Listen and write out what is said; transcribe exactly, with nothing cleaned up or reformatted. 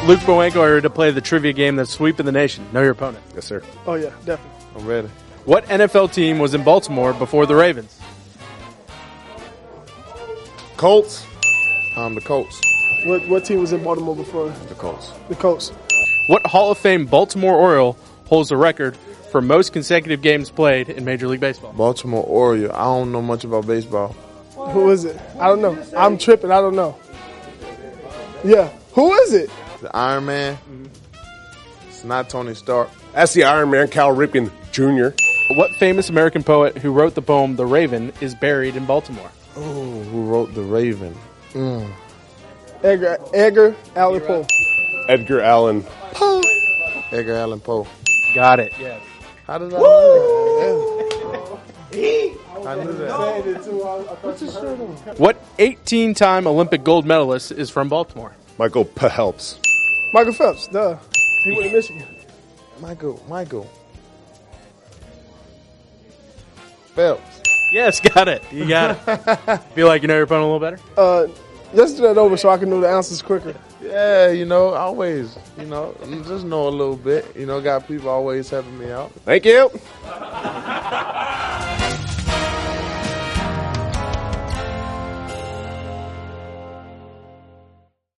Luke Bowenko are here to play the trivia game that's sweeping the nation. Know your opponent. Yes, sir. Oh, yeah, definitely. I'm ready. What N F L team was in Baltimore before the Ravens? Colts. Um, the Colts. What what team was in Baltimore before? The Colts. The Colts. What Hall of Fame Baltimore Oriole holds the record for most consecutive games played in Major League Baseball? Baltimore Oriole. I don't know much about baseball. Who is it? I don't know. I'm tripping. I don't know. Yeah. Who is it? The Iron Man. It's not Tony Stark. That's the Iron Man, Cal Ripken Junior What famous American poet who wrote the poem The Raven is buried in Baltimore? Oh, who wrote The Raven? Mm. Edgar, Edgar Allan Poe. Edgar Allan Poe. Edgar Allan Poe. Got it. Yeah. How did I know that? I knew that. What eighteen-time Olympic gold medalist is from Baltimore? Michael Phelps. Michael Phelps, duh. He went to Michigan. Michael, Michael. Phelps. Yes, got it. You got it. Feel like you know your opponent a little better? Uh, let's do that over so I can know the answers quicker. Yeah, you know, always, you know, you just know a little bit. You know, got people always helping me out. Thank you.